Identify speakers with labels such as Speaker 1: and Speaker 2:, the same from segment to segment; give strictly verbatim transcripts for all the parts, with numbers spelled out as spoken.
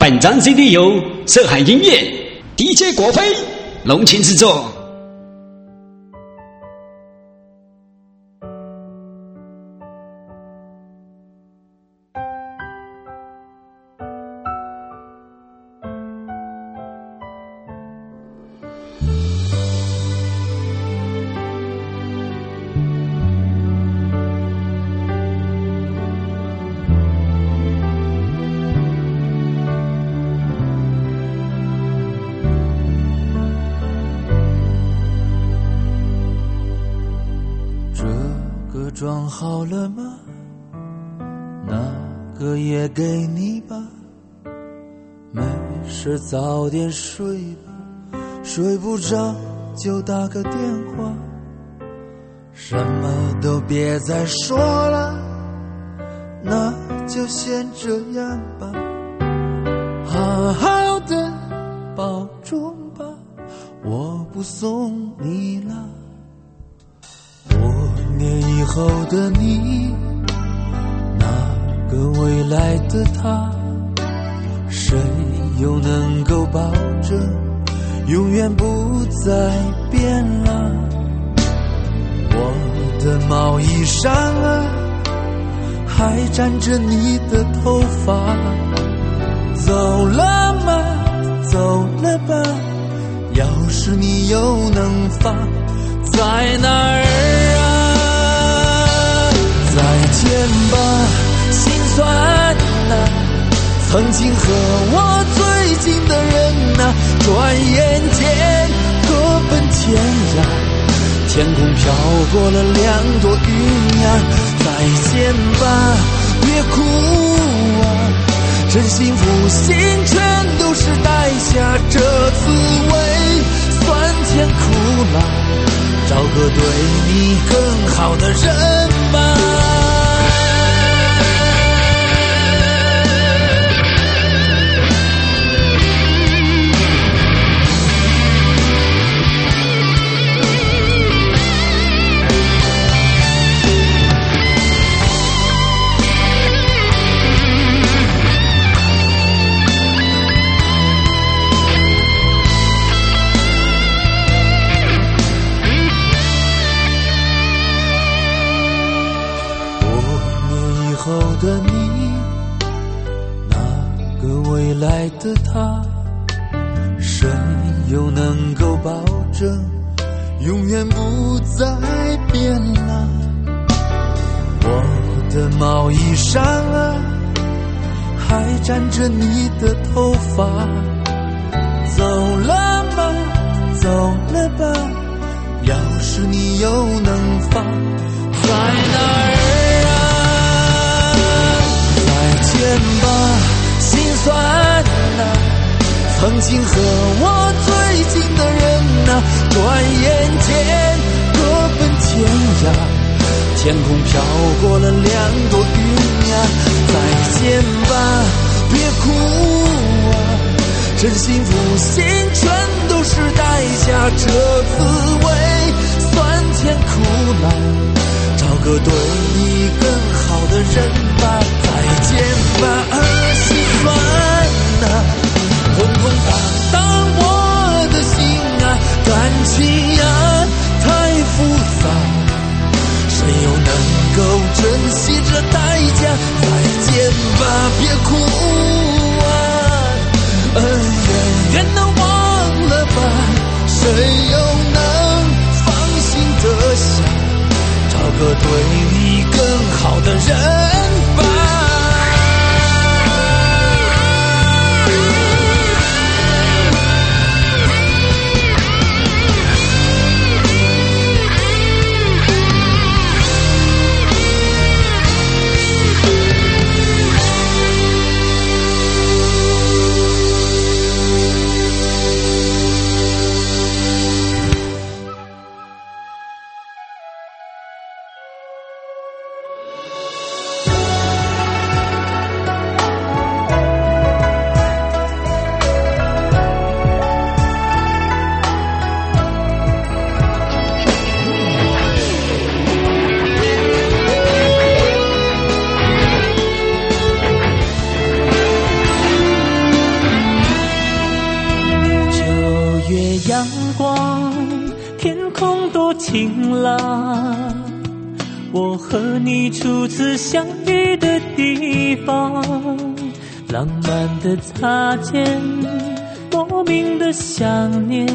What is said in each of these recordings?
Speaker 1: 本张 C D 由涉海音乐 D J 国飞隆情制作。
Speaker 2: 装好了吗？那个也给你吧。没事早点睡吧，睡不着就打个电话。什么都别再说了，那就先这样吧。好好的保重吧，我不送你了。多年以后的你，那个未来的他，谁又能够保证永远不再变了？我的毛衣上啊，还沾着你的头发。走了吗？走了吧，要是你又能放在哪儿啊？再见吧，心酸啊，曾经和我最近的人啊，转眼间各奔天涯，天空飘过了两朵云呀。再见吧，别哭啊，真心负心全都是代价，这滋味酸甜苦辣，找个对你更好的人吧。的你，那个未来的他，谁又能够保证永远不再变了？我的毛衣上啊，还沾着你的头发。走了吗？走了吧，要是你又能放在哪儿？再见吧，心酸啊，曾经和我最近的人啊，转眼间各奔天涯，天空飘过了两朵云呀。再见吧，别哭啊，真心负心全都是代价，这滋味酸甜苦辣，找个对你更好的人吧。再见吧，心酸啊，空空荡荡我的心啊，感情啊太复杂，谁又能够珍惜这代价？再见吧，别哭啊，恩远远的忘了吧，谁又能放心的想找个对你更好的人吧。
Speaker 3: 晴朗，我和你初次相遇的地方，浪漫的擦肩，莫名的想念，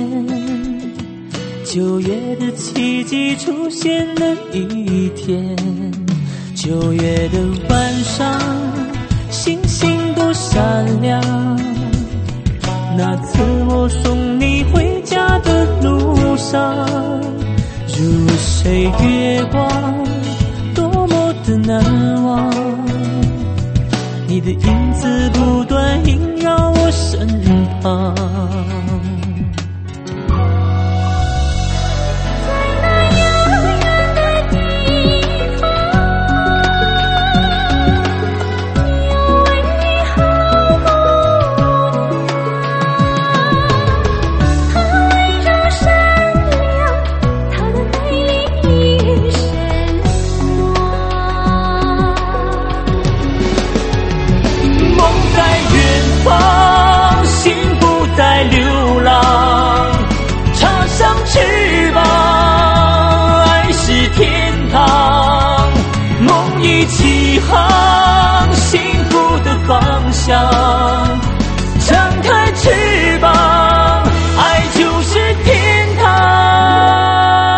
Speaker 3: 九月的奇迹出现了一天，九月的晚上，星星都闪亮。那次我送你回家的路上，如水月光，多么的难忘。你的影子不断萦绕我身旁。起航，幸福的方向，张开翅膀，爱就是天堂。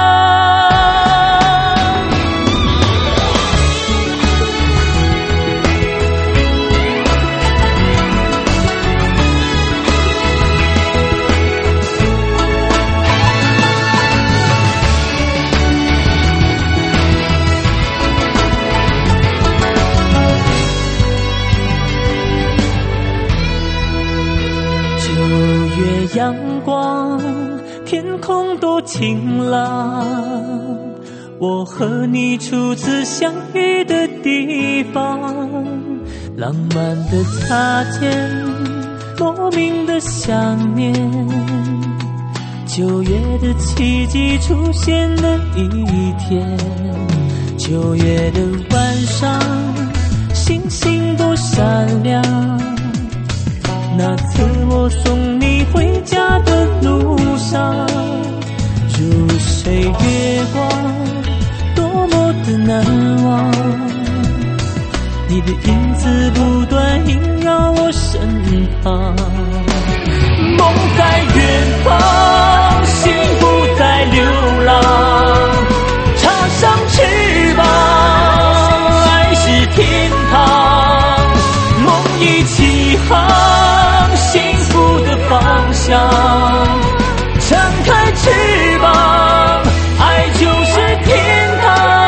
Speaker 3: 阳光，天空多晴朗，我和你初次相遇的地方，浪漫的擦肩，莫名的想念，九月的奇迹出现了一天，九月的晚上，星星都闪亮。那次我送你回家的路上，如水月光，多么的难忘。你的影子不断萦绕我身旁。梦在远方，幸福在流浪，插上翅膀，爱是天堂。梦一起航，幸福的方向，张开翅膀，爱就是天堂。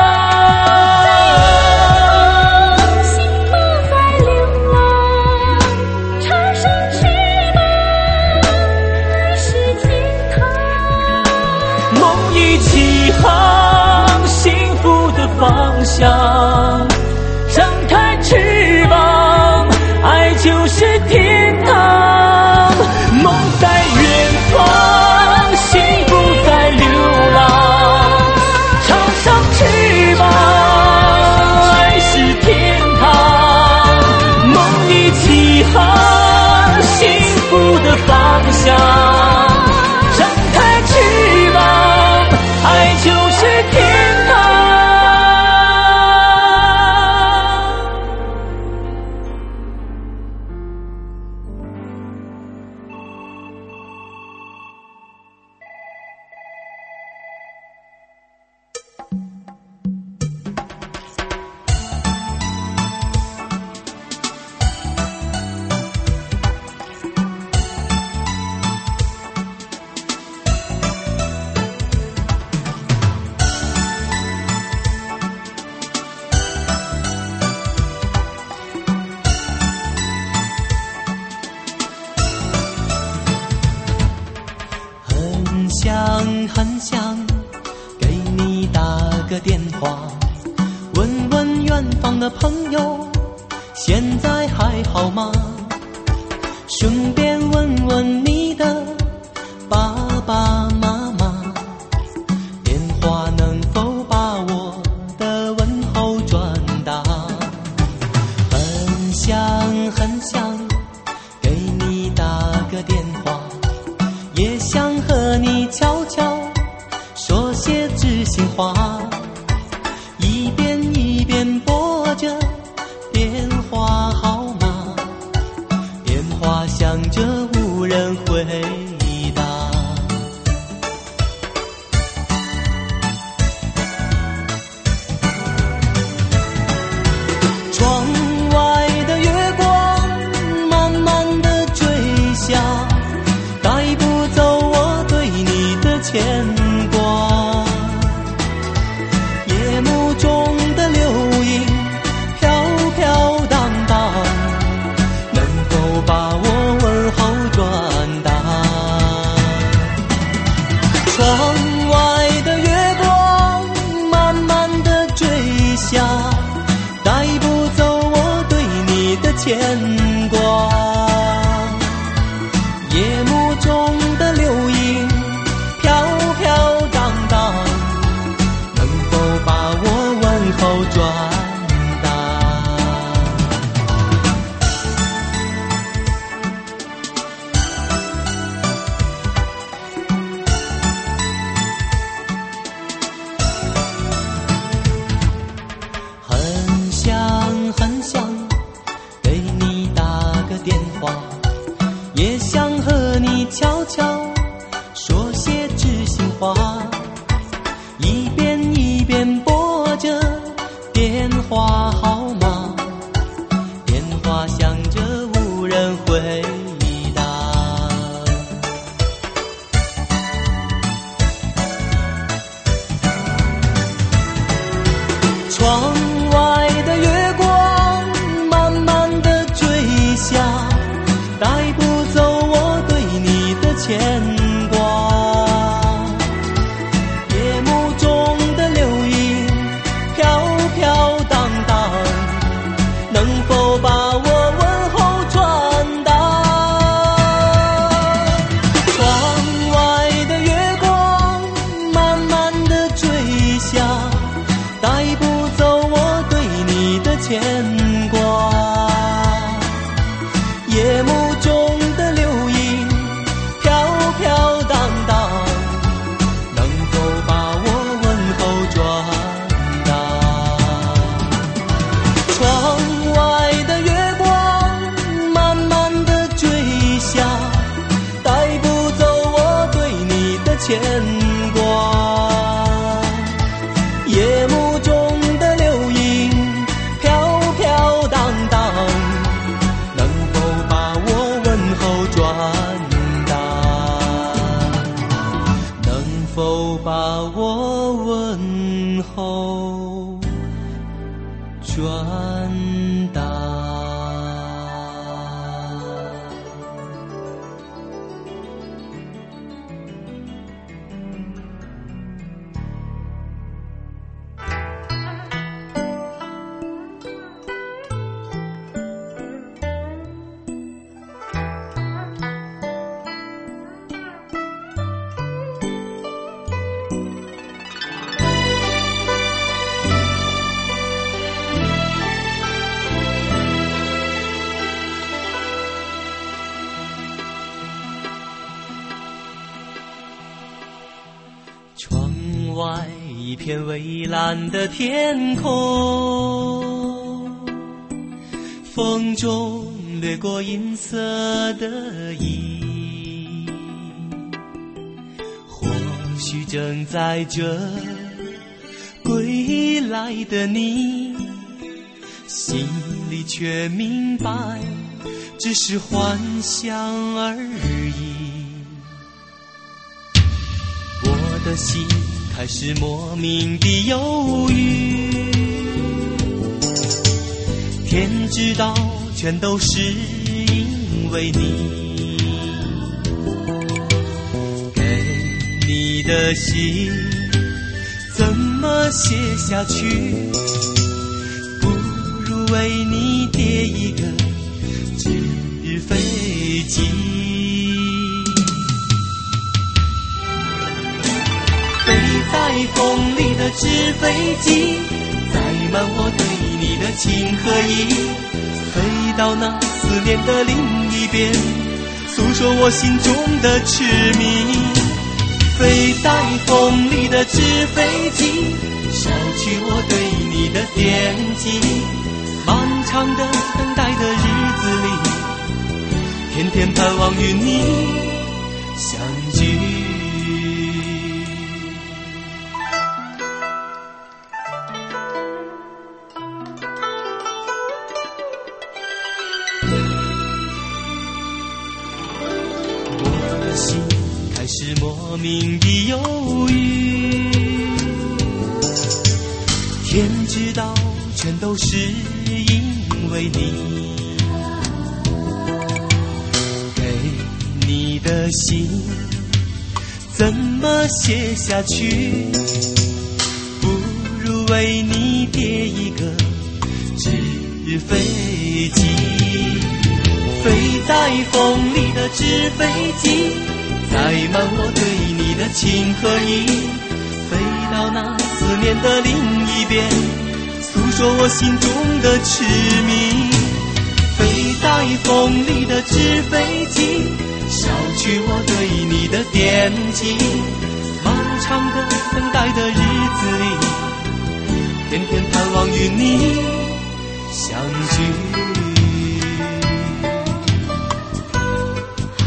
Speaker 4: 幸福在流浪，插上翅膀，爱是天堂。
Speaker 3: 梦一起航，幸福的方向，张开翅膀，爱就是天堂。梦在远方，幸福在流浪，插上翅膀，爱是天堂。梦一起航，幸福的方向，张开翅膀，爱就是天堂。
Speaker 2: 很想给你打个电话，问问远方的朋友现在还好吗，顺便问问你的爸爸妈妈，电话能否把我的问候转达。很想很想给你打个电话，也想和你悄悄说些
Speaker 3: 也想和你悄悄说些知心话，一遍一遍拨着电话号码，电话响着无人回答。窗外的月光慢慢地坠下，带不走我对你的牵挂。夜幕中的流萤飘飘荡荡，能否把我问候传达？窗外的月光慢慢地坠下，带不走我对你的牵挂。夜幕中的流萤飘飘荡荡，能否把我问候转达？窗外的月光慢慢地坠下，带不走我对你的牵挂。夜幕中的流萤飘飘荡荡，能否把我问候转达？能否把我问候转达？窗外一片蔚蓝的天空，风中掠过银色的衣，或许正在这归来的你，心里却明白只是幻想而已。我的心开始莫名的忧郁，天知道全都是因为你，给你的信怎么写下去，不如为你叠一个纸飞机。飞在风里的纸飞机，载满我对你的情和意，飞到那思念的另一边，诉说我心中的痴迷。飞在风里的纸飞机，捎去我对你的惦记。漫长的等待的日子里，天天盼望与你相聚。是莫名的忧郁，天知道全都是因为你，给你的信怎么写下去，不如为你叠一个纸飞机。飞在风里的纸飞机，载满我对你的情和意，飞到那思念的另一边，诉说我心中的痴迷。飞在风里的纸飞机，捎去我对你的惦记。漫长的等待的日子里，天天盼望与你相聚。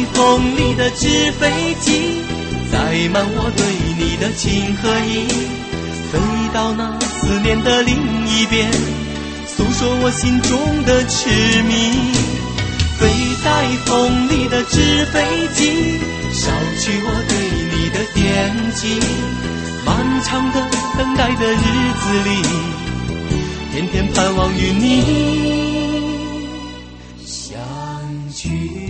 Speaker 2: 风里的纸飞机，载满我对你的情和意，飞到那思念的另一边，诉说我心中的痴迷。飞在风里的纸飞机，捎去我对你的惦记。漫长的等待的日子里，天天盼望与你相聚。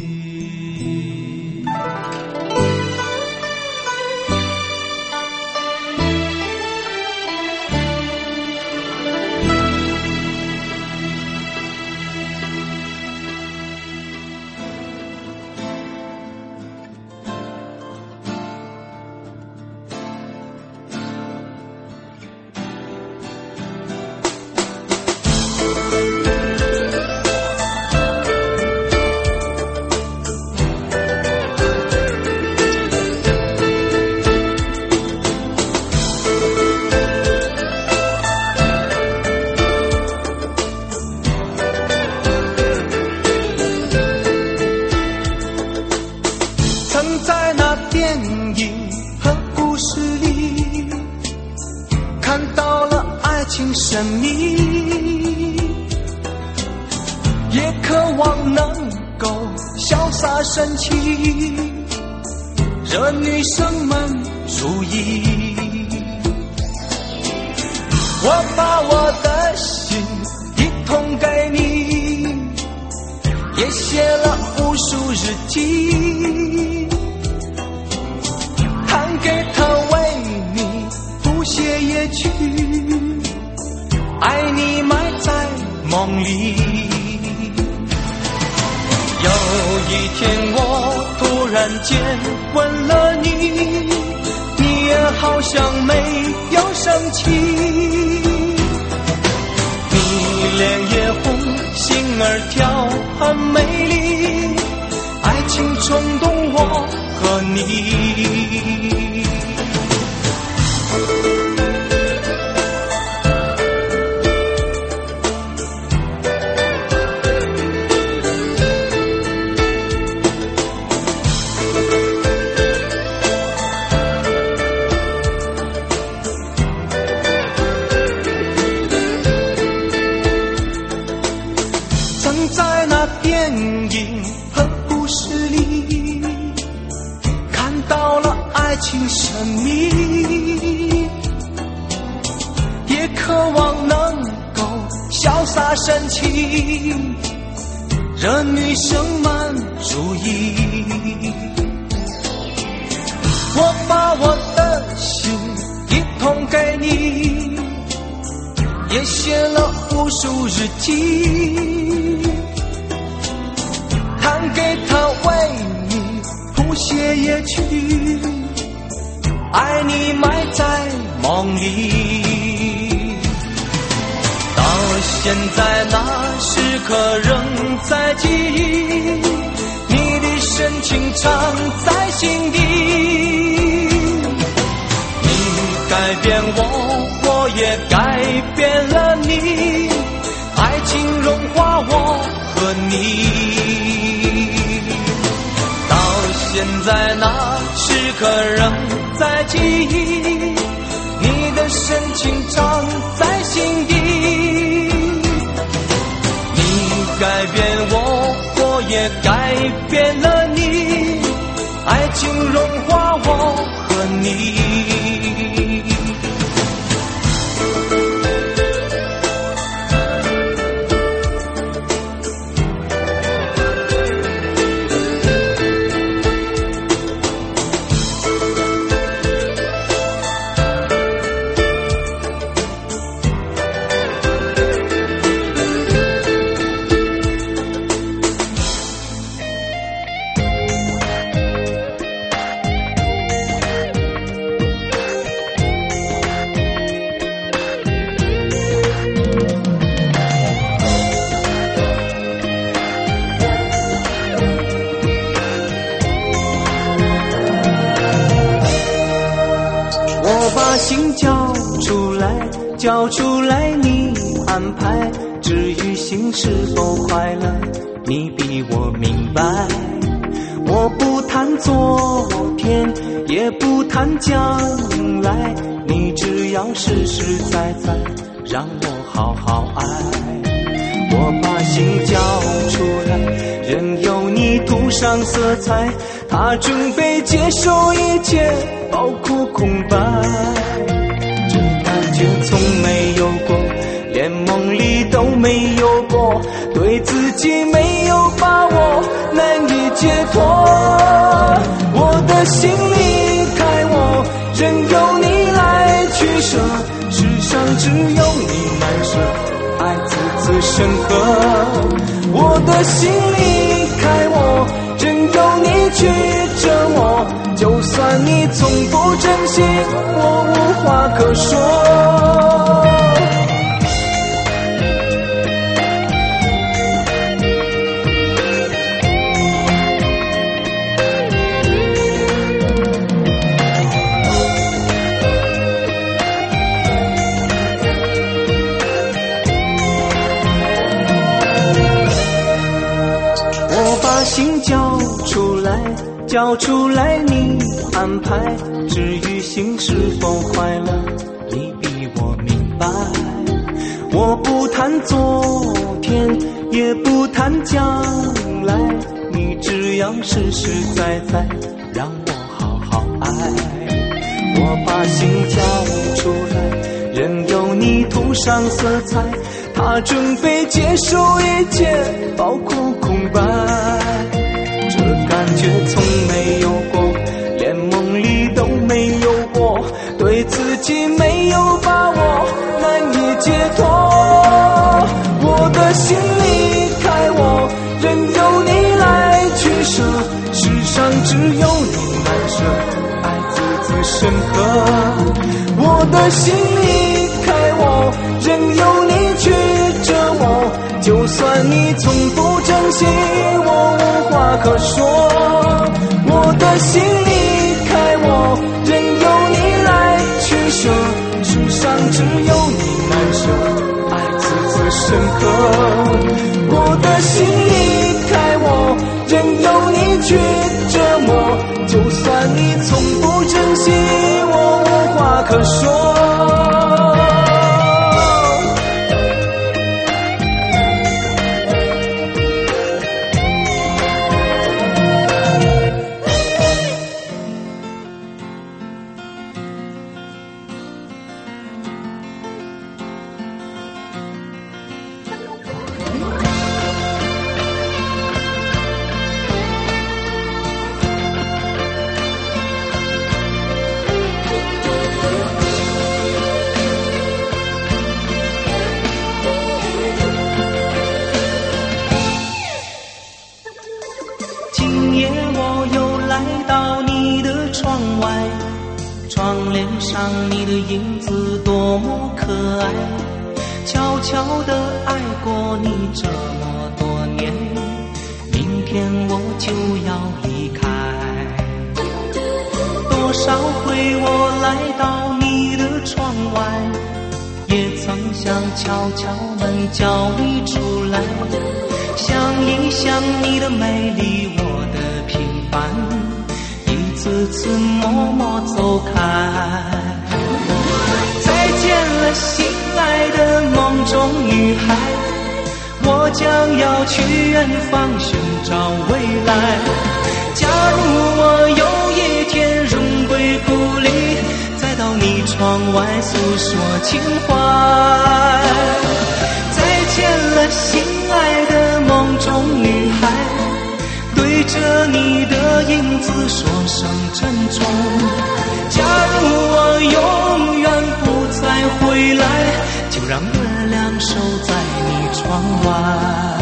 Speaker 2: 神秘，也渴望能够潇洒神气，惹女生们注意。我把我的心一同给你，也写了无数日记，弹给他为你谱写夜曲，爱你埋在梦里。有一天我突然间问了你，你也好像没有生气，你脸也红，心儿跳很美丽，爱情冲动我和你。神秘，也渴望能够潇洒神气，惹女生们注意。我把我的心一同给你，也写了无数日记，弹给他为你谱写夜曲，爱你埋在梦里。到现在那时刻仍在记忆，你的深情藏在心底。你改变我，我也改变了你，爱情融化我和你。到现在那时刻仍在记忆，你的深情藏在心底。你改变我，我也改变了你，爱情融化我和你。心交出来，交出来你安排，至于心是否快乐，你比我明白。 我不谈昨天，也不谈将来，你只要实实在在让我好好爱。我把心交出来，任由你涂上色彩，他准备接受一切，包括空白。这感觉从没有过，连梦里都没有过，对自己没有把握，难以解脱。我的心离开我，任由你来取舍，世上只有你难舍，爱此此深刻。我的心离开我，任由你去折磨，就算你从不珍惜，我无话可说。心交出来，交出来你安排，至于心是否快乐，你比我明白。我不谈昨天，也不谈将来，你只要实实在在让我好好爱。我把心交出来，任由你涂上色彩，他准备接受一切，包括空白。这感觉从没有过，连梦里都没有过，对自己没有把握，难以解脱。我的心离开我，任由你来取舍，世上只有你难舍，爱此此深刻。我的心离开我，任由你去折磨，就算你从不珍惜，我无话可说。我的心离开我，任由你来取舍，世上只有你难舍，爱此此深刻。我的心离开我，任由你去折磨，就算你从不珍惜，我无话可说。窗帘上你的影子多么可爱，悄悄地爱过你这么多年，明天我就要离开。多少回我来到你的窗外，也曾想敲敲门叫你出来，想一想你的美丽，我的平凡，一次次默默走开。再见了心爱的梦中女孩，我将要去远方寻找未来。假如我有一天荣归故里，再到你窗外诉说情怀。再见了心爱的梦中女孩，对着你的影子说声珍重。假如我永远不再回来，就让月亮守在你窗外。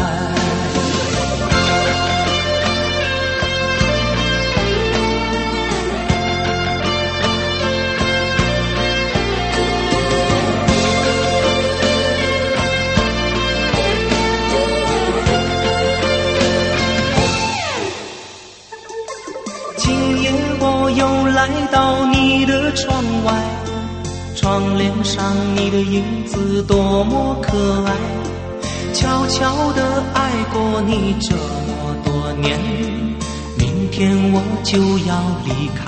Speaker 2: 来到你的窗外，窗帘上你的影子多么可爱，悄悄地爱过你这么多年，明
Speaker 3: 天我就要离开。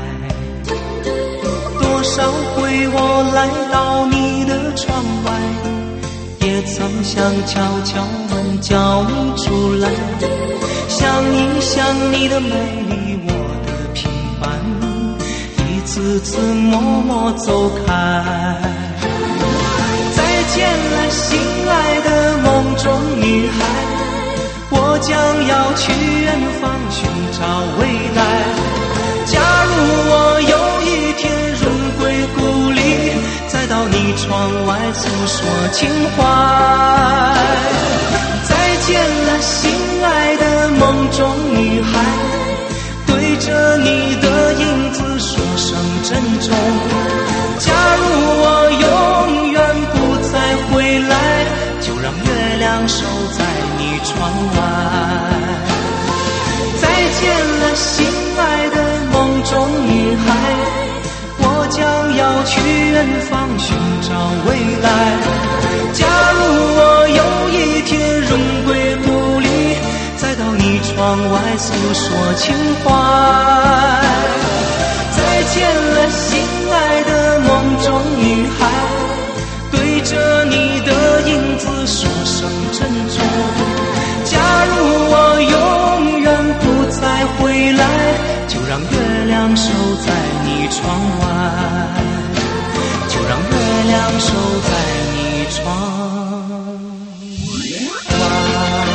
Speaker 3: 多少回我来到你的窗外，也曾想悄悄地叫你出来，想一想你的美丽，我的平凡，一次次默默走开。再见了心爱的梦中女孩，我将要去远方寻找未来。假如我有一天荣归故里，再到你窗外诉说情怀。再见了心爱的梦中女孩，对着你的影子说声珍重。假如我永远不再回来，就让月亮守在你窗外。再见了心爱的梦中女孩，我将要去远方寻找未来。假如我有一天荣归故里，再到你窗外诉说情怀。再见了心爱的梦中女孩，对着你的影子说声珍重。假如我永远不再回来，就让月亮守在你窗外，就让月亮守在你窗外。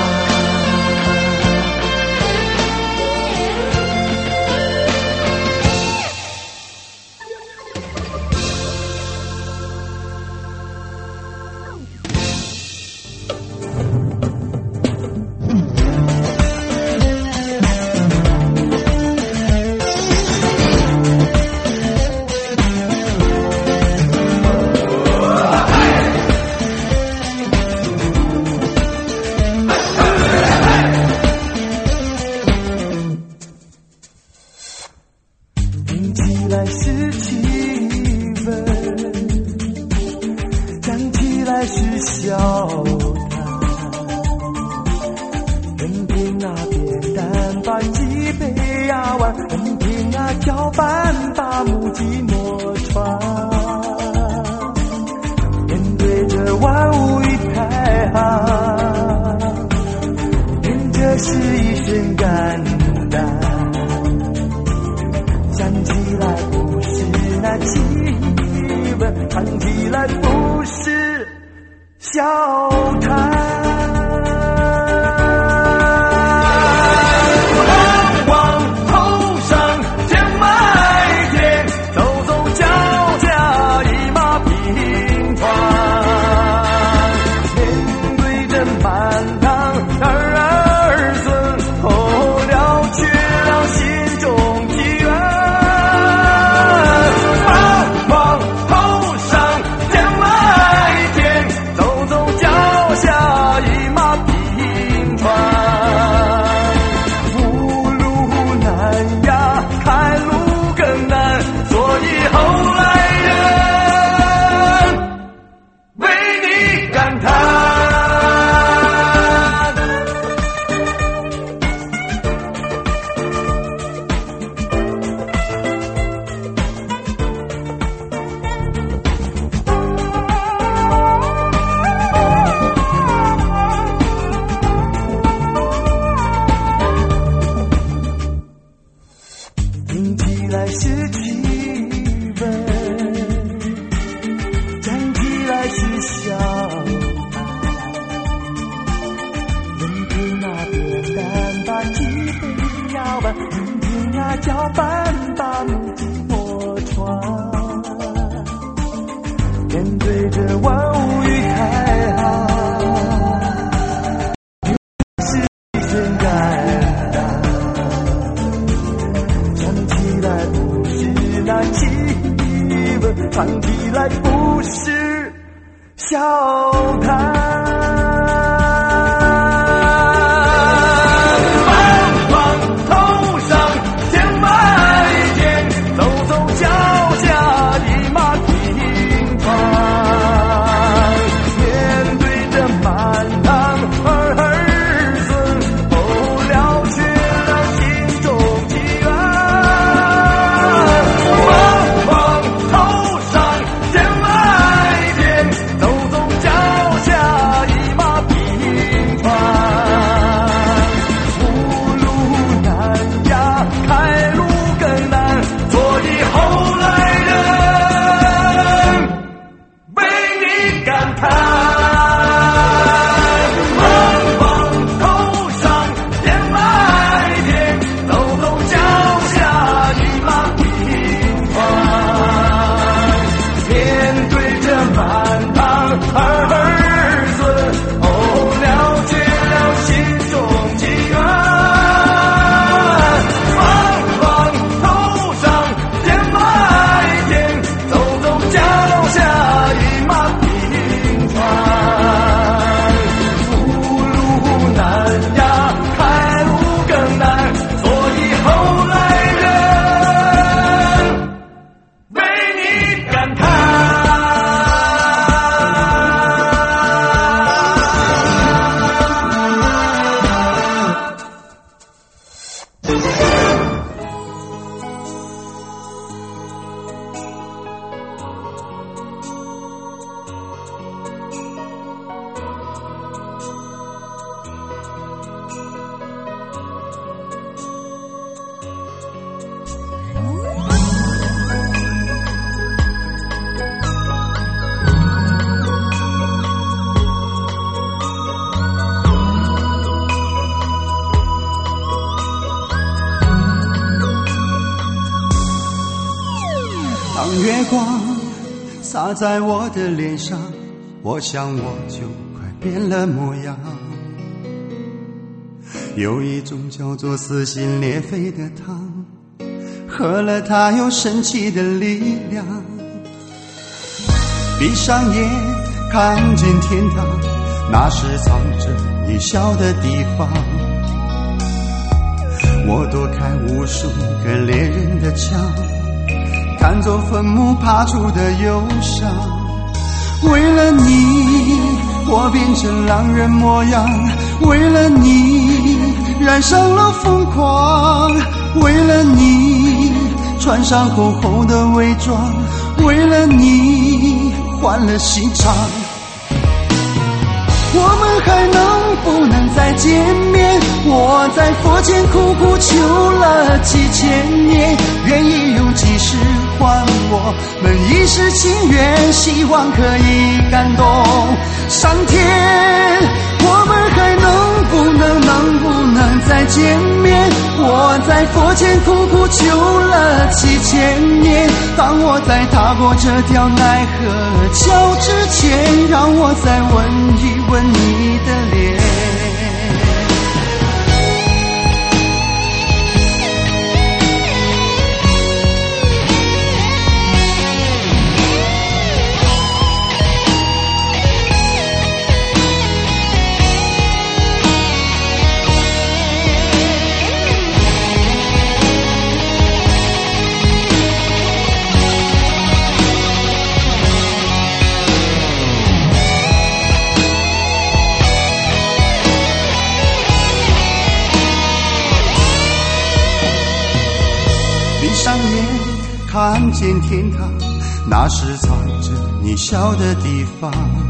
Speaker 2: 满堂儿孙，哦，了却了心中
Speaker 5: 光洒在我的脸上，我想我就快变了模样。有一种叫做撕心裂肺的汤，喝了它有神奇的力量。闭上眼看见天堂，那是藏着你笑的地方。我躲开无数个猎人的枪，赶走坟墓爬出的忧伤。为了你我变成狼人模样，为了你染上了疯狂，为了你穿上厚厚的伪装，为了你换了心肠。我们还能不能再见面？我在佛前苦苦求了几千年，愿意用几世换我们一世情缘，希望可以感动上天。我们还能不能能不能再见面？我在佛前苦苦求了几千年，当我在踏过这条奈何桥之前，让我再吻一吻你的脸。上眼看见天堂，那是藏着你笑的地方。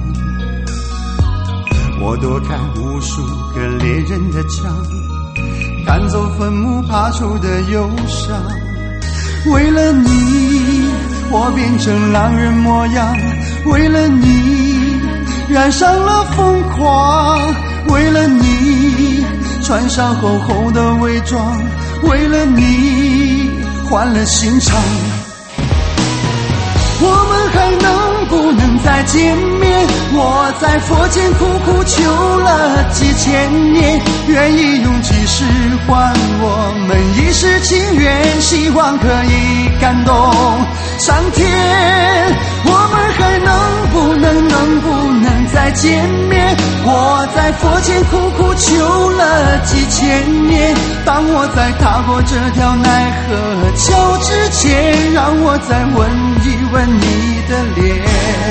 Speaker 5: 我躲开无数个猎人的枪，赶走坟墓爬出的忧伤。为了你我变成狼人模样，为了你染上了疯狂，为了你穿上厚厚的伪装，为了你换了心肠。我们还能不能再见面？我在佛前苦苦求了几千年，愿意用几世换我们一世情缘，希望可以感动上天。我们还能不能能不能再见面？我在佛前苦苦求了几千年，当我在踏过这条奈何桥之前，让我再吻一吻你的脸。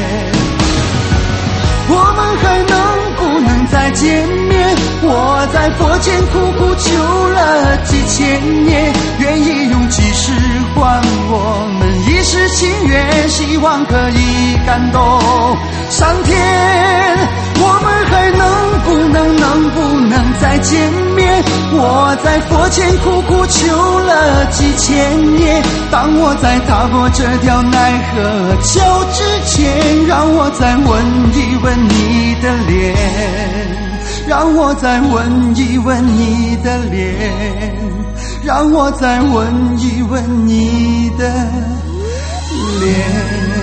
Speaker 5: 我们还能不能再见面？我在佛前苦苦求了几千年，愿意用几世换我们一世情缘，希望可以感动上天。我们还能不能能不能再见面？我在佛前苦苦求了几千年，当我在踏过这条奈何桥之前，让我再吻一吻你的脸，让我再吻一吻你的脸，让我再吻一吻你的脸。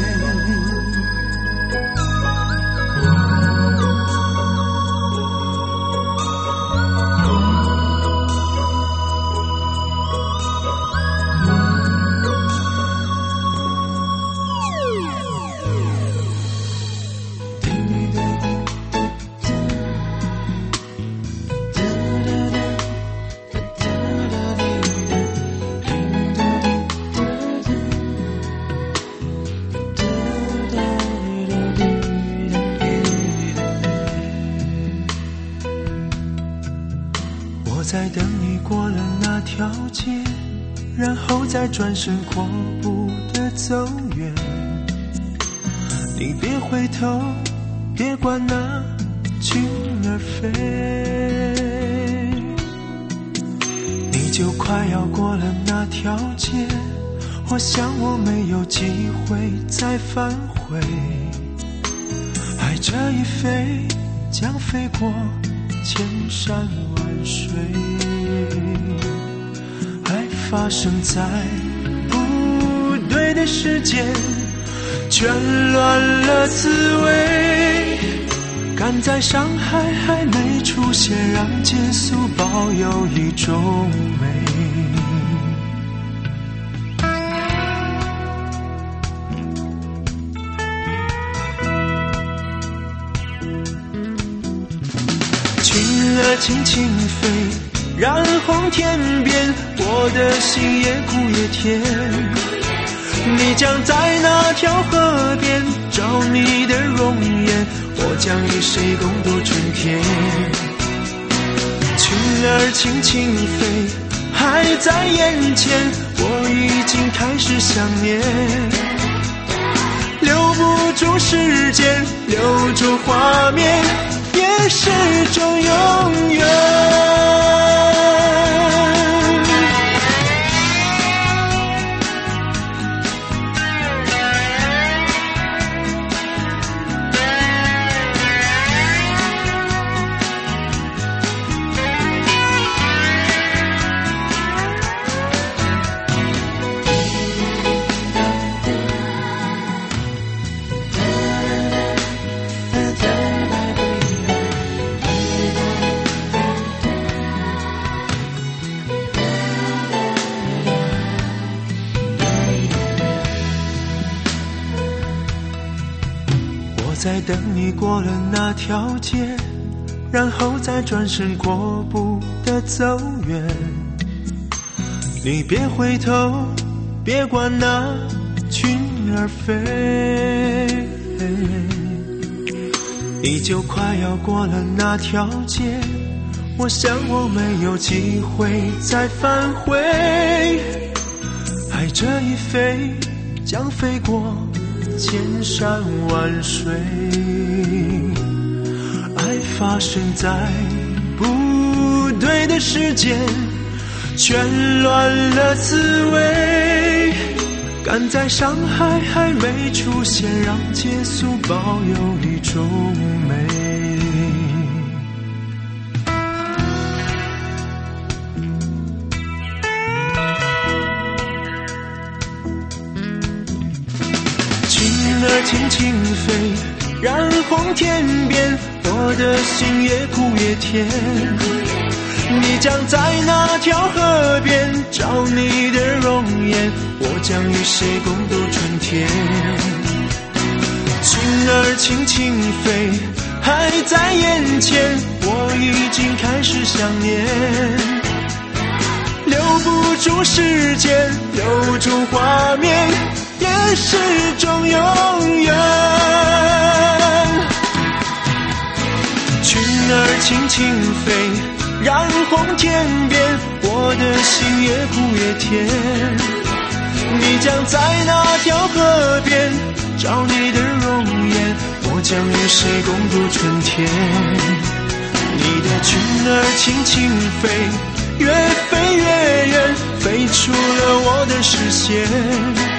Speaker 2: 在等你过了那条街，然后再转身阔步的走远。你别回头，别管那情儿飞，你就快要过了那条街，我想我没有机会再返回。爱这一飞，将飞过千山万水，爱发生在不对对的时间，圈乱了滋味，赶在伤害还没出现，让结束保有一种美。轻了轻轻飞，染红天边，我的心也苦也甜。你将在那条河边找你的容颜，我将与谁共度春天。群儿轻轻飞，还在眼前，我已经开始想念。留不住时间，留住画面，也是种永远。在等你过了那条街，然后再转身阔步的走远。你别回头，别管那群儿飞，你就快要过了那条街，我想我没有机会再返回。爱这一飞，将飞过千山万水，爱发生在不对的时间，圈乱了滋味，赶在伤害还没出现，让结束保有一种美。轻轻飞，染红天边，我的心也苦也甜。你将在那条河边找你的容颜，我将与谁共度春天。群儿轻轻飞，还在眼前，我已经开始想念。留不住时间，留住画面，也是种永远。群儿轻轻飞，染红天边，我的心也苦也甜。你将在那条河边找你的容颜，我将与谁共度春天。你的群儿轻轻飞，越飞越远，飞出了我的视线。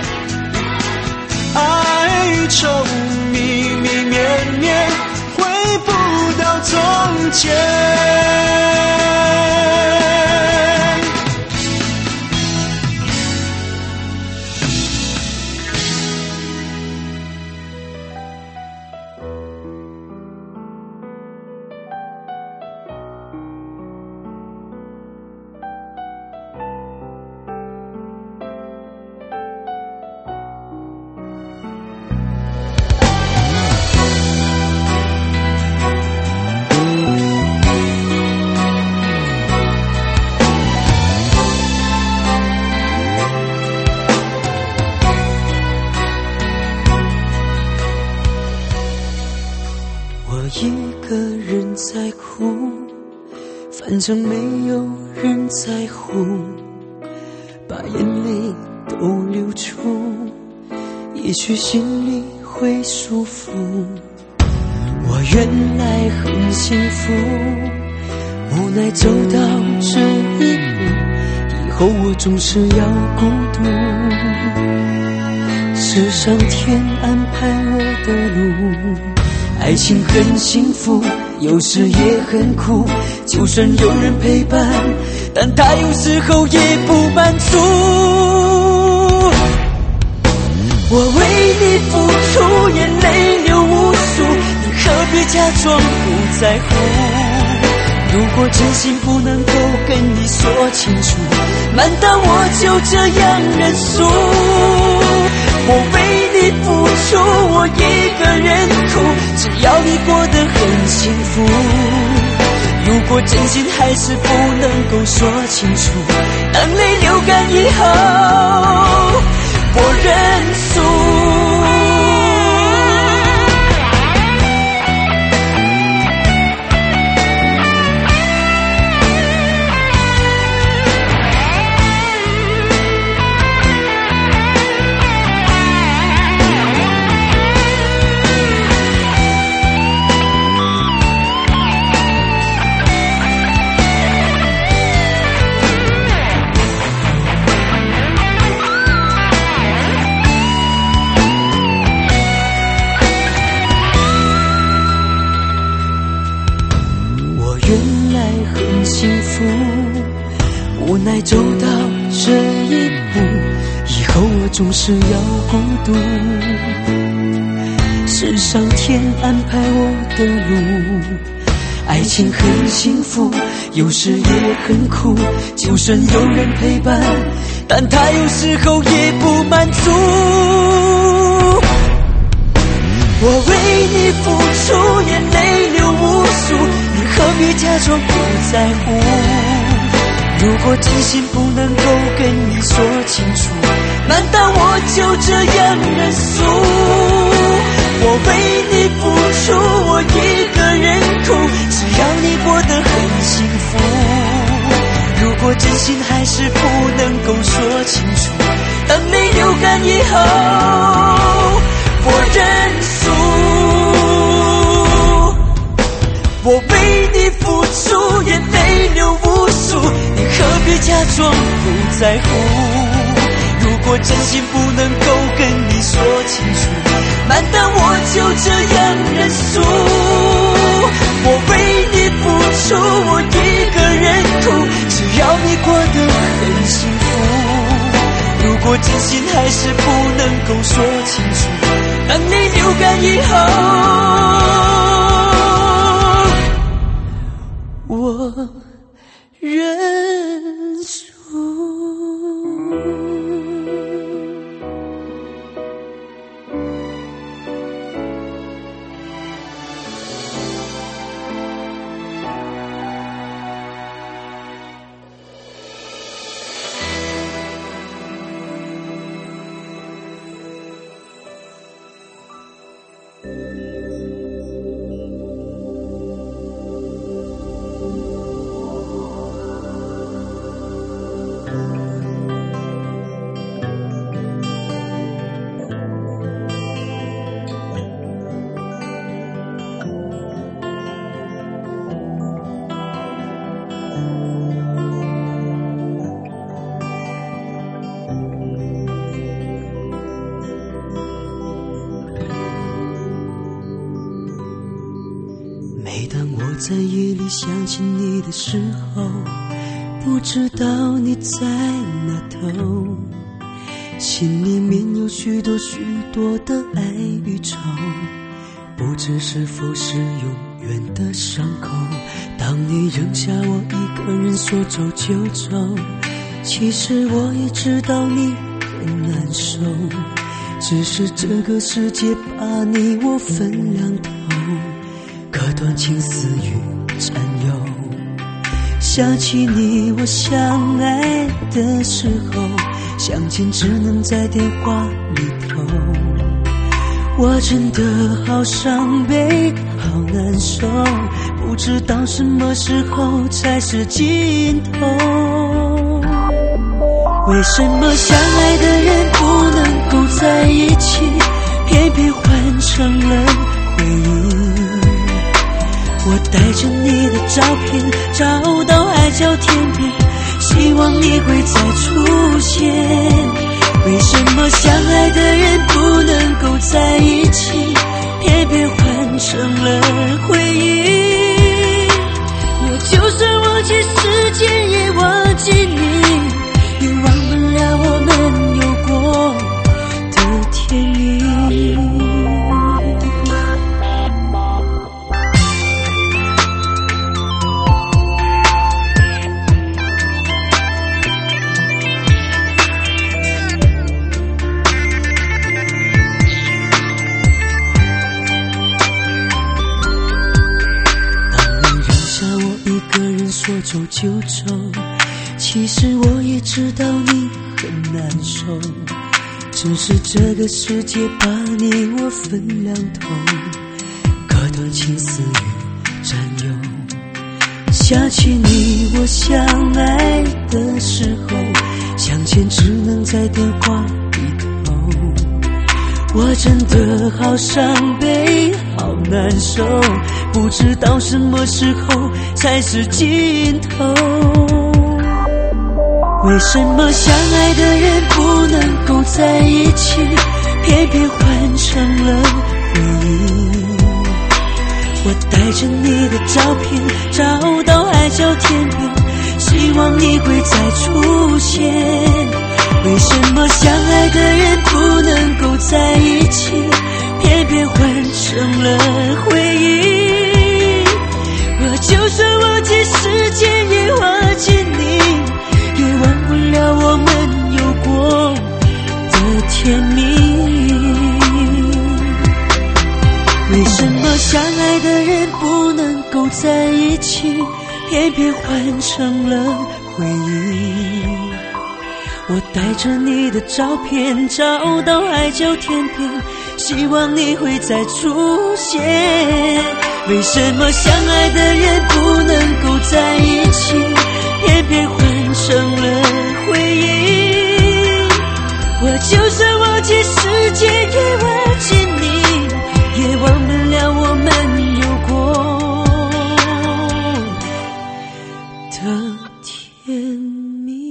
Speaker 2: 爱愁密密绵绵，回不到从前。反正没有人在乎，把眼泪都流出，也许心里会舒服。我原来很幸福，无奈走到这一步，以后我总是要孤独。是上天安排我的路，爱情很幸福，有时也很苦，就算有人陪伴，但他有时候也不满足。
Speaker 3: 我为你付出，眼泪流无数，你何必假装不在乎？如果真心不能够跟你说清楚，难道我就这样认输？我为你付出，我一个人哭，只要你过得很幸福。如果真心还是不能够说清楚，当泪流干以后，我认输。无奈走到这一步，以后我总是要孤独，是上天安排我的路。爱情很幸福，有时也很苦，就算有人陪伴，但他有时候也不满足。我为你付出，眼泪流无数，你何必假装不在乎？如果真心不能够跟你说清楚，难道我就这样认输？我为你付出，我一个人哭，只要你过得很幸福。如果真心还是不能够说清楚，当泪流干以后，我认输。我为你付出，眼泪流无数，你何必假装不在乎？如果真心不能够跟你说清楚，难道我就这样认输？我为你付出，我一个人哭，只要你过得很幸福。如果真心还是不能够说清楚，当泪流干以后，我认输。每当我在夜里想起你的时候，不知道你在哪头，心里面有许多许多的爱与愁，不知是否是永远的伤口。当你扔下我一个人说走就走，其实我也知道你很难受，只是这个世界把你我分两头，隔断情丝与占有。想起你我相爱的时候，相见只能在电话里头，我真的好伤悲好难受，不知道什么时候才是尽头。为什么相爱的人不能够在一起，偏偏换成了回忆？我带着你的照片找到海角天边，希望你会再出现。为什么相爱的人不能够在一起，偏偏换成了回忆？我就算忘记时间也忘记你，也忘不了我们有过的甜说走就走，其实我也知道你很难受，只是这个世界把你我分两头，割断情丝与占有。下起你我相爱的时候，相见只能在电话里头，我真的好伤悲好难受，不知道什么时候才是尽头。为什么相爱的人不能够在一起，偏偏换成了回忆？我带着你的照片找到海角天边，希望你会再出现。为什么相爱的人不能够在一起，偏偏换成了回忆？我就算忘记时间，也忘记你，也忘不了我们有过的甜蜜。为什么相爱的人不能够在一起，偏偏换成了回忆？我带着你的照片找到海角天边，希望你会再出现。为什么相爱的人不能够在一起，偏偏换成了回忆？我就算忘记时间，也忘记你，也忘不了我们有过的甜蜜。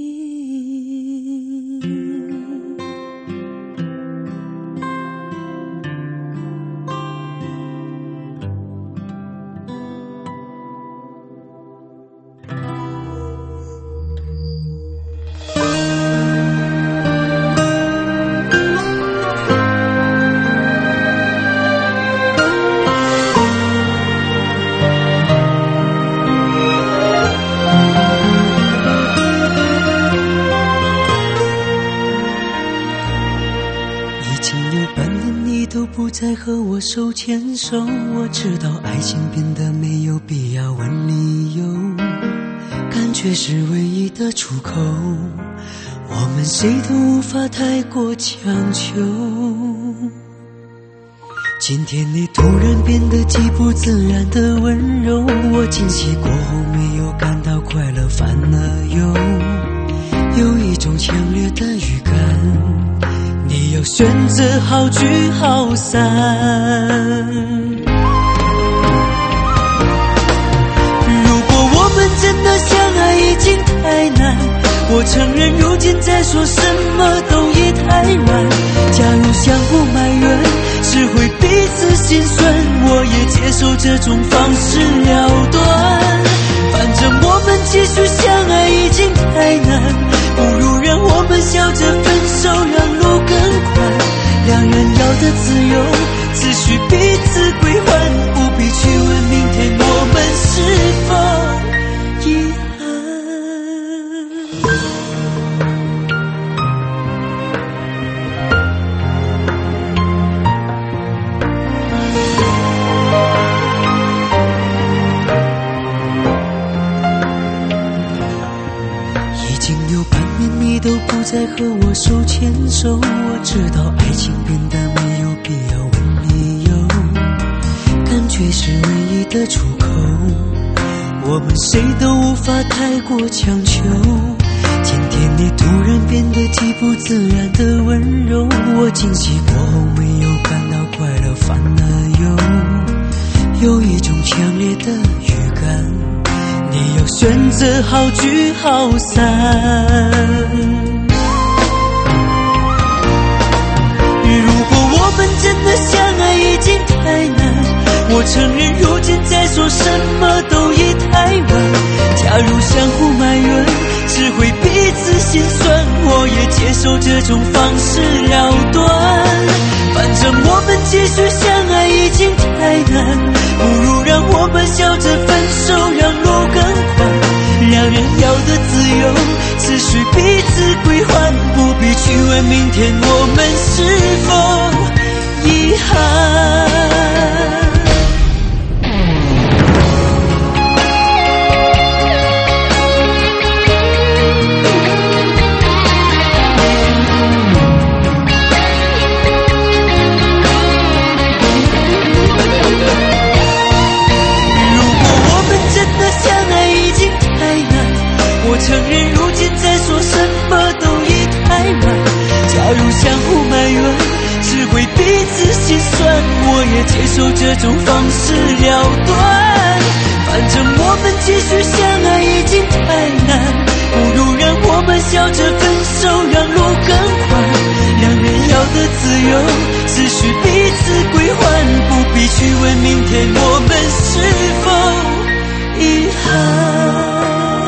Speaker 3: 再和我手牵手，我知道爱情变得没有必要问理由，感觉是唯一的出口，我们谁都无法太过强求。今天你突然变得极不自然的温柔，我惊喜过后没有感到快乐，反而有有一种强烈的预感，你要选择好聚好散。如果我们真的相爱已经太难，我承认如今再说什么都已太晚。假如相互埋怨只会彼此心酸，我也接受这种方式了断。反正我们继续相爱已经太难，不如让我们笑着分手，让路更宽。两人要的自由只需彼此归还，不必去问明天我们是否遗憾。已经有半年你都不再和我手牵手，我知道爱情变得没有必要问理由，感觉是唯一的出口，我们谁都无法太过强求。今天你突然变得极不自然的温柔，我惊喜过后没有感到快乐，反而有有一种强烈的预感，你要选择好聚好散。如果我们真的相爱已经太难，我承认如今再说什么都已太晚。假如相互埋怨只会彼此心酸，我也接受这种方式了断。反正我们继续相爱已经太难，不如让我们笑着分手，让路更宽。两人要的自由只需彼此归还，不必去问明天我们是否遗憾。 也接受这种方式了断。反正我们继续相爱已经太难，不如让我们笑着分手，让路更宽。两人要的自由只需彼此归还，不必去问明天我们是否遗憾。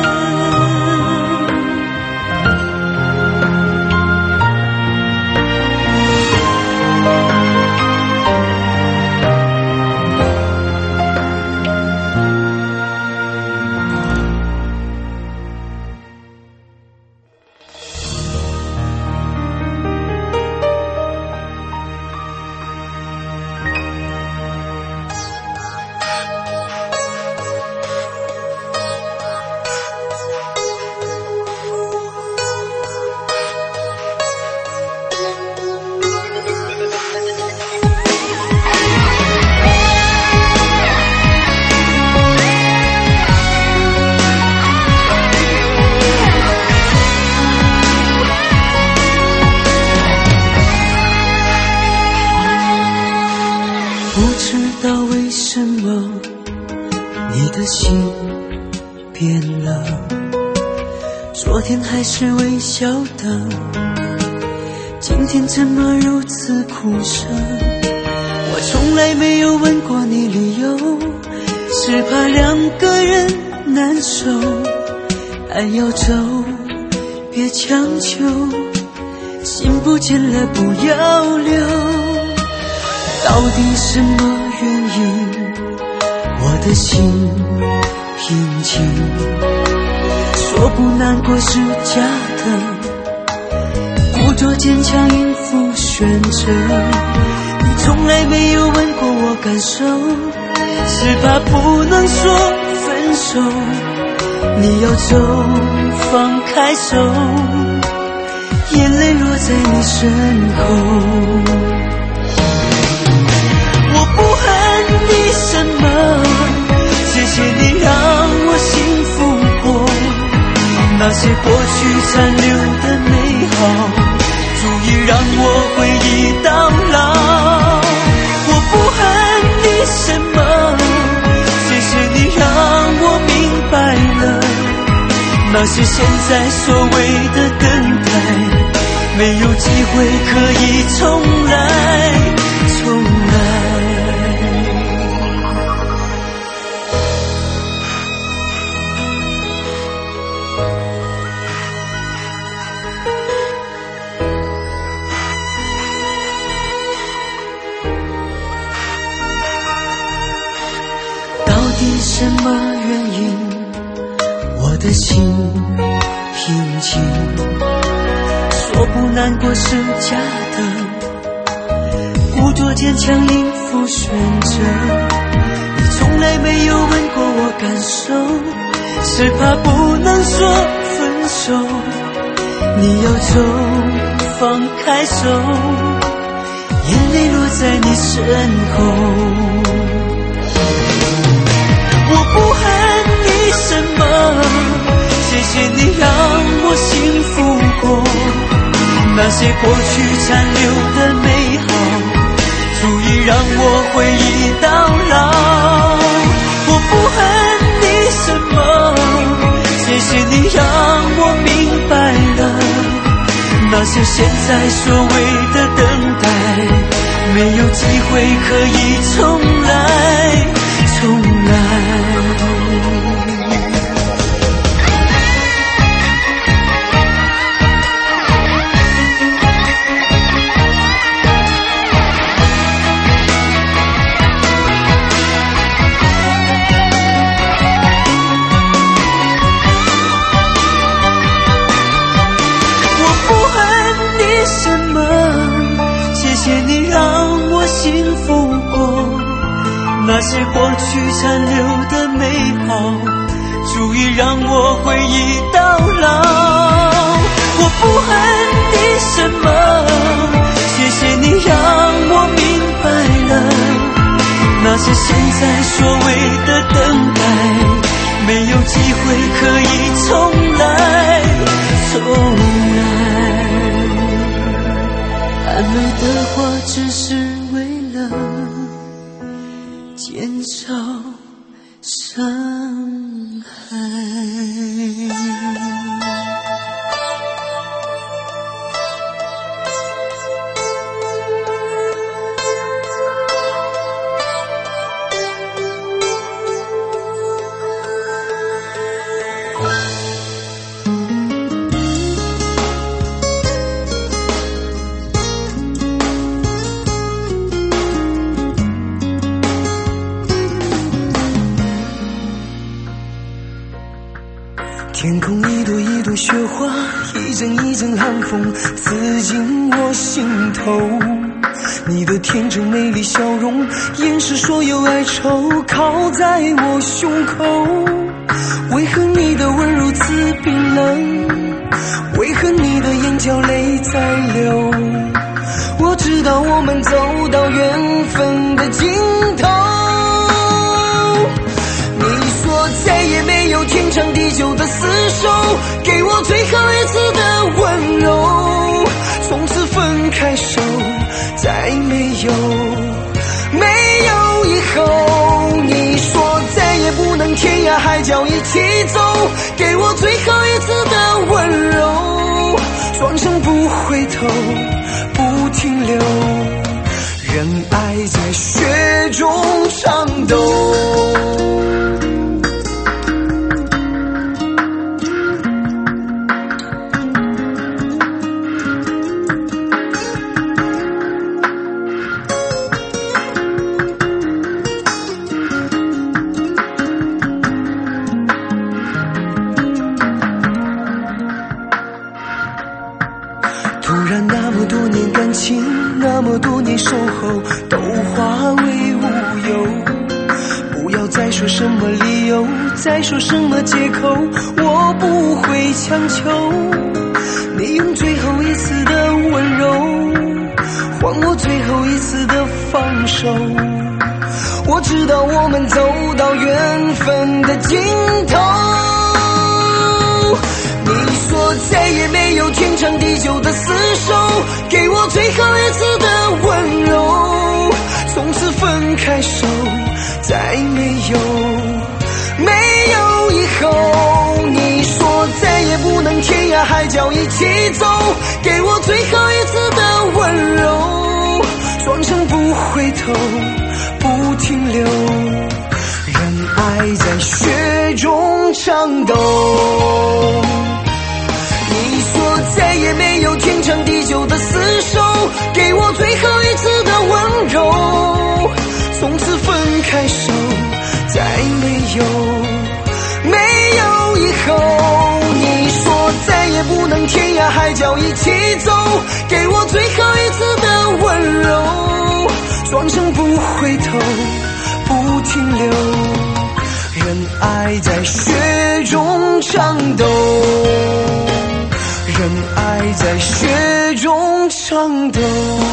Speaker 3: 还是微笑的，今天怎么如此苦涩？我从来没有问过你理由，是怕两个人难受。爱要走，别强求，心不见了不要留。到底什么原因，我的心平静？说不难过是假的，故作坚强应付选择。你从来没有问过我感受，是怕不能说分手。你要走，放开手，眼泪落在你身后。我不恨你什么，谢谢你让我幸福过。那些过去残留的美好，足以让我回忆到老。我不恨你什么，谢谢你让我明白了，那些现在所谓的等待，没有机会可以重来，重来。什么原因，我的心平静？说不难过是假的，故作坚强应付选择。你从来没有问过我感受，是怕不能说分手。你要走，放开手，眼泪落在你身后。我不恨你什么，谢谢你让我幸福过。那些过去残留的美好，足以让我回忆到老。我不恨你什么，谢谢你让我明白了，那些现在所谓的等待，没有机会可以重来，重来。那些过去残留的美好，足以让我回忆到老。我不恨你什么，谢谢你让我明白了，那些现在所谓的等待，没有机会可以重来，重来。安慰的话只是为了
Speaker 2: 减少伤害。天空一朵一朵雪花，一阵一阵寒风刺进我心头。你的天真美丽笑容，掩饰所有哀愁，靠在我胸口。为何你的吻如此冰冷？为何你的眼角泪在流？我知道我们走到缘分的尽头。再也没有天长地久的厮守，给我最后一次的温柔。从此分开手，再没有没有以后。你说再也不能天涯海角一起走，给我最后一次的温柔。双生不回头，不停留，任爱在雪中颤抖。那么多年守候都化为乌有，不要再说什么理由，再说什么借口，我不会强求。你用最后一次的温柔换我最后一次的放手。我知道我们走到缘分的尽头，你说再也没有天长地久的厮守，给我最后一次的温柔。从此分开手，再没有没有以后。你说再也不能天涯海角一起走，给我最后一次的温柔。双生不回头，不停留，任爱在雪中颤抖。你说再也没有天长地久的厮守，给我最后一次的温柔。从此分开手，再没有没有以后。你说再也不能天涯海角一起走，给我最后一次的温柔。双生不回头，不停留，任爱在雪中颤抖，任爱在雪中颤抖。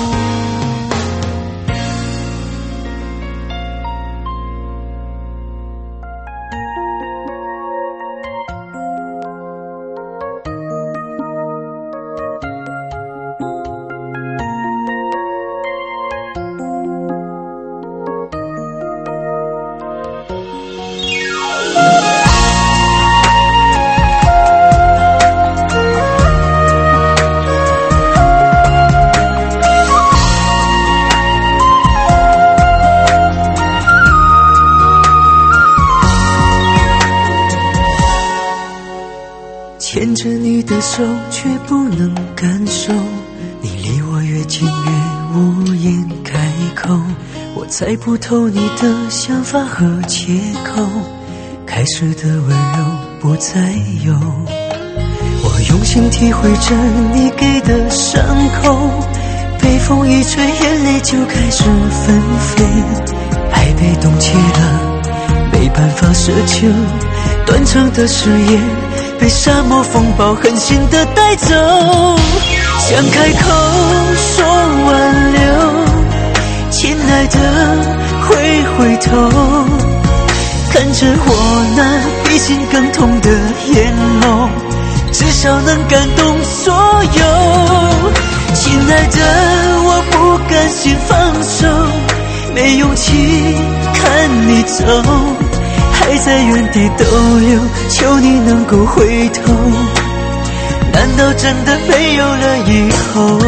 Speaker 2: 牵着你的手，却不能感受，你离我越近越无言开口。我猜不透你的想法和借口，开始的温柔不再有。我用心体会着你给的伤口，被风一吹，眼泪就开始纷飞。爱被冻结了，没办法奢求，断肠的誓言被沙漠风暴狠心地带走。想开口说挽留，亲爱的回回头，看着我那比心更痛的眼眸，至少能感动所有。亲爱的，我不甘心放手，没勇气
Speaker 3: 看你走，还在原地逗留，求你能够回头，难道真的没有了以后？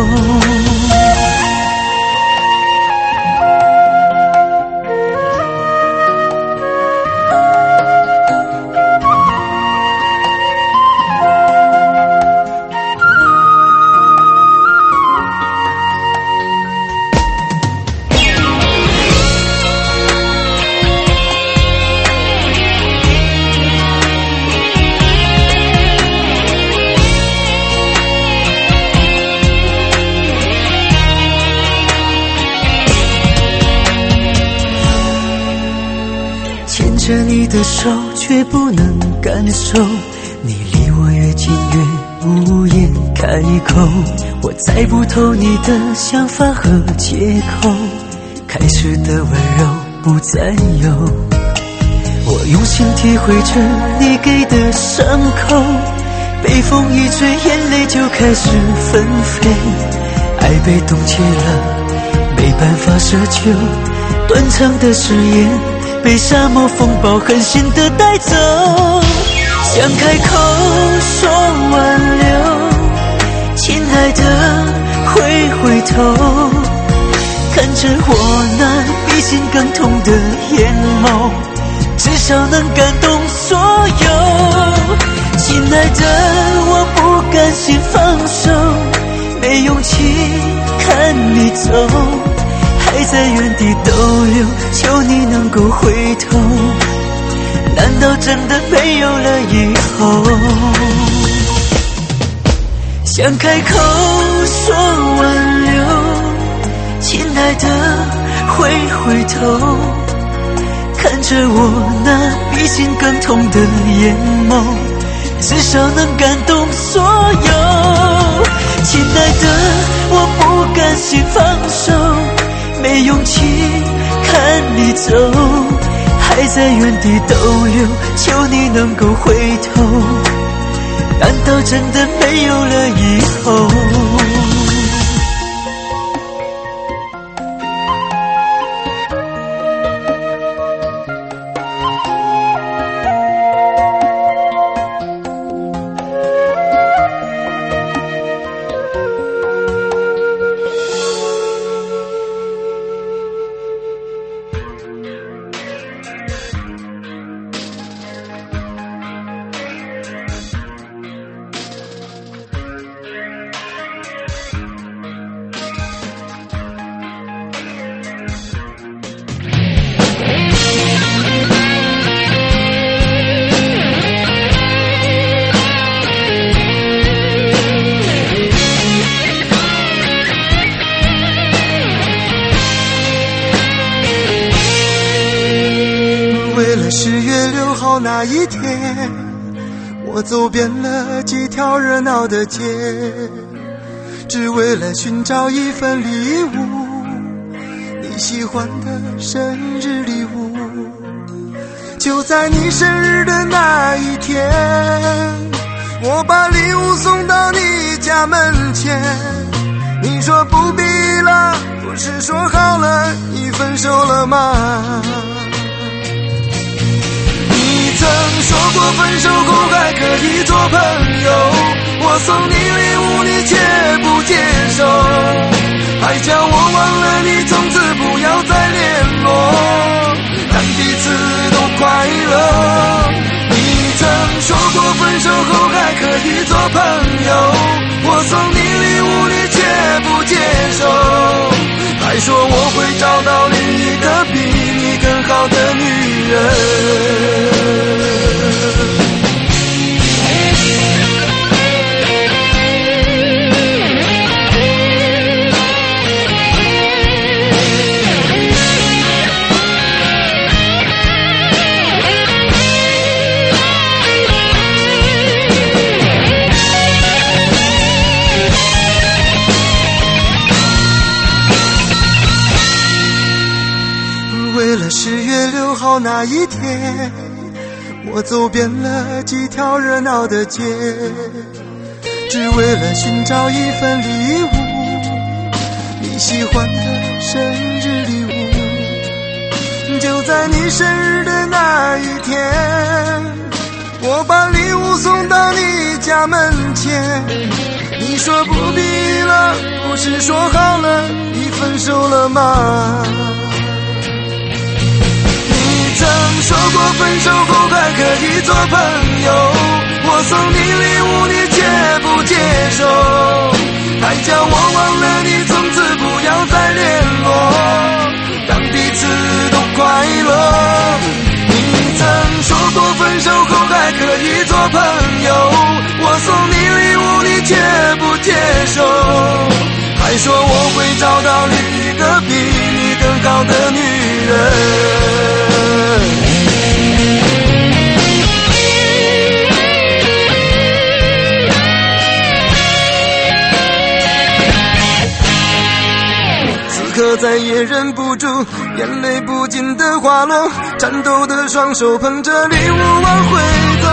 Speaker 3: 牵着你的手，却不能感受，你离我越近越无言开口，我猜不透你的想法和借口，开始的温柔不再有，我用心体会着你给的伤口，被风一吹，眼泪就开始纷飞，爱被冻结了，没办法奢求，断肠的誓言被沙漠风暴狠心地带走，想开口说挽留，亲爱的回回头，看着我那比心更痛的眼眸，至少能感动所有。亲爱的，我不甘心放手，没勇气看你走，还在原地逗留，求你能够回头，难道真的没有了以后？想开口说挽留，亲爱的回回头，看着我那比心更痛的眼眸，至少能感动所有。亲爱的，我不甘心放手，没勇气看你走，还在原地逗留，求你能够回头，难道真的没有了以后？
Speaker 5: 十月六号那一天，我走遍了几条热闹的街，只为了寻找一份礼物，你喜欢的生日礼物。就在你生日的那一天，我把礼物送到你家门前，你说不必了，不是说好了你分手了吗？曾说过分手后还可以做朋友，我送你礼物你却不接受，还叫我忘了你，从此不要再联络，但彼此都快乐。你曾说过分手后还可以做朋友，我送你礼物你却不接受，还说我会找到另一个比你更好的女人。为了十月六号那一天，我走遍了几条热闹的街，只为了寻找一份礼物，你喜欢的生日礼物。 就在你生日的那一天，我把礼物送到你家门前。你说不必了，不是说好了已分手了吗？你曾说过分手后还可以做朋友，我送你礼物你却不接受，还叫我忘了你，从此不要再联络，让彼此都快乐。你曾说过分手后还可以做朋友，我送你礼物你却不接受，还说我会找到另一个比你更好的女人。刻再也忍不住，眼泪不禁的滑落，颤抖的双手捧着礼物往回走。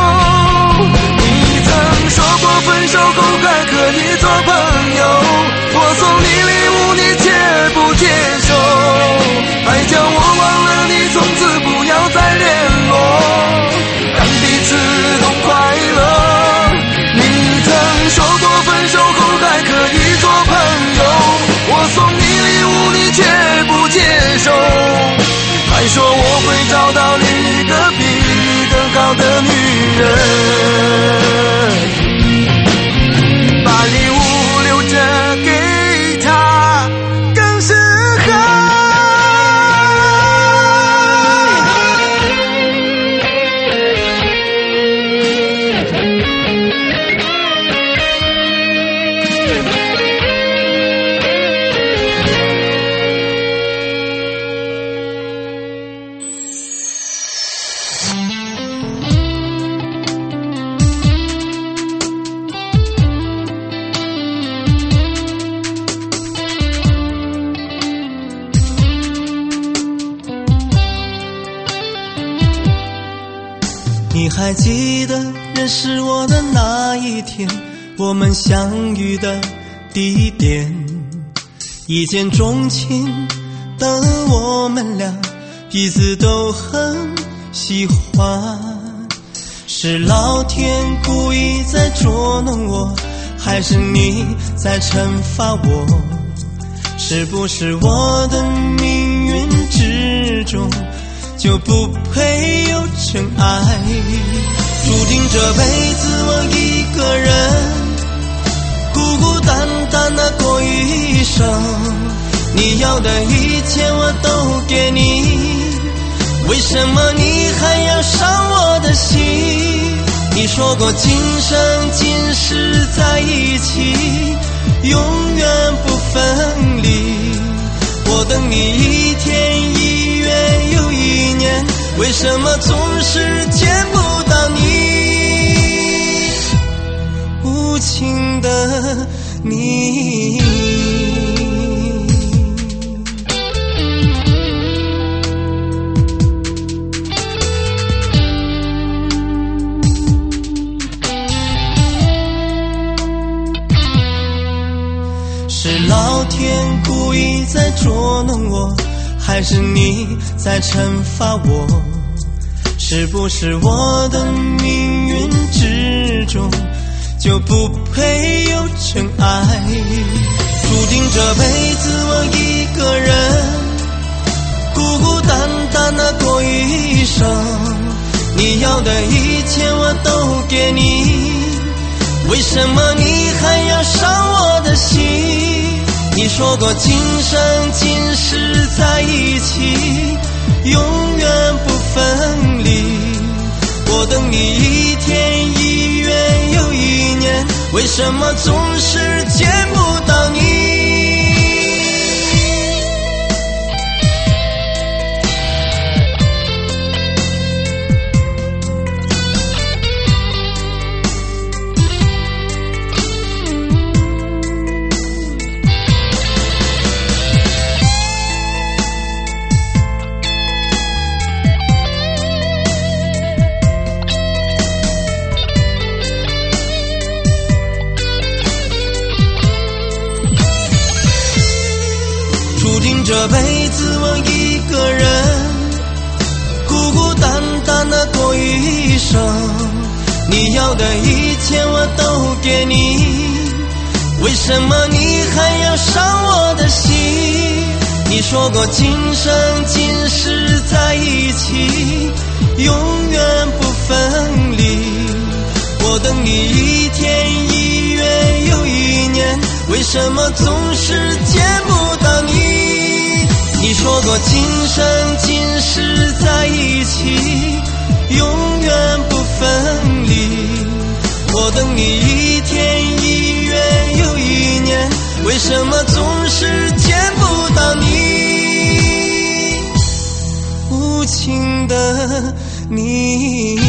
Speaker 5: 你曾说过分手后还可以做朋友，我送你礼物你却不接受，还叫我忘了你，从此不要再联络，让彼此都快乐。你曾说过分手后还可以做朋友，我送你礼物你却不接受，还说我会找到另一个比你更好的女人，把礼物留着给她更适合。
Speaker 2: 你还记得认识我的那一天，我们相遇的地点，一见钟情的我们俩彼此都很喜欢。是老天故意在捉弄我，还是你在惩罚我？是不是我的命运之中就不配有真爱？注定这辈子我一个人孤孤单单地过一生，你要的一切我都给你，为什么你还要伤我的心？你说过今生今世在一起，永远不分离，我等你一天一月又一年，为什么总是见不到你？无情的你，是老天故意在捉弄我，还是你在惩罚我？是不是我的命运之中就不配有真爱？注定这辈子我一个人孤孤单单地过一生，你要的一切我都给你，为什么你还要伤我的心？你说过今生今世在一起，永远不分离，我等你一天一月又一年，为什么总是见不到你？这辈子我一个人
Speaker 6: 要的一切我都给你，为什么你还要伤我的心？你说过今生今世在一起，永远不分离。我等你一天一月又一年，为什么总是见不到你？你说过今生今世在一起，永远不分离。我等你一天一月又一年，为什么总是见不到你？无情的你。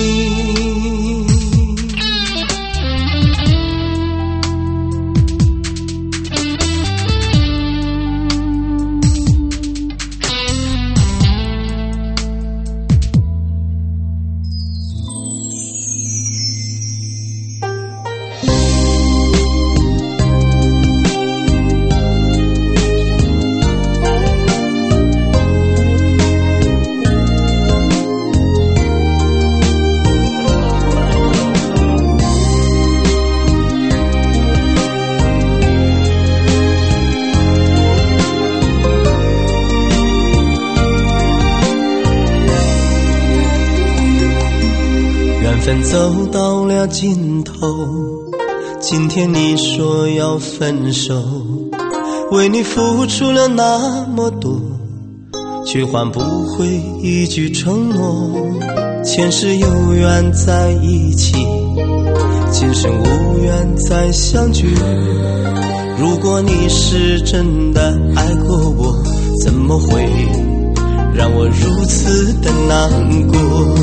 Speaker 6: 缘分走到了尽头，今天你说要分手，为你付出了那么多，却换不回一句承诺。前世有缘在一起，今生无缘再相聚。如果你是真的爱过我，怎么会让我如此的难过？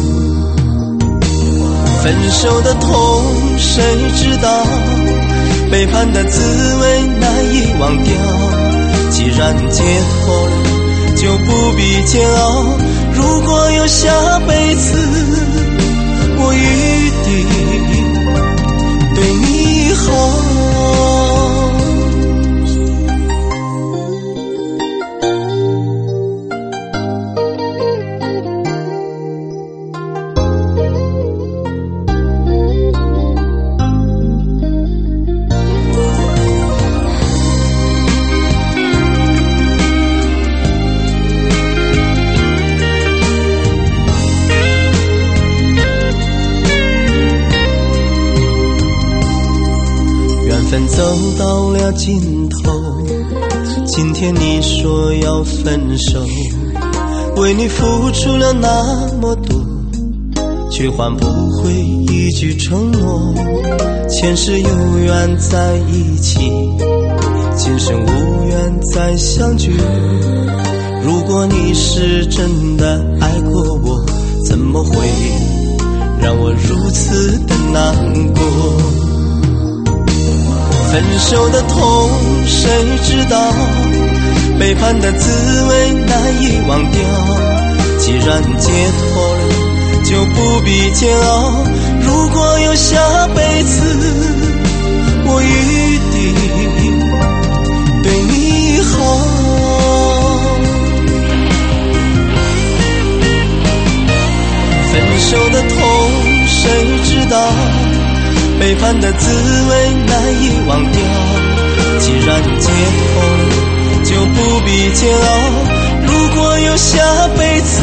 Speaker 6: 分手的痛谁知道，背叛的滋味难以忘掉。既然解脱了，就不必煎熬。如果有下辈子，我预定对你好。走到了尽头，今天你说要分手，为你付出了那么多，却换不回一句承诺。前世有缘在一起，今生无缘再相聚。如果你是真的爱过我，怎么会让我如此的难过？分手的痛谁知道，背叛的滋味难以忘掉。既然解脱了，就不必煎熬。如果有下辈子，我预定对你好。分手的痛谁知道，背叛的滋味难以忘掉。既然解脱了，就不必煎熬。如果有下辈子，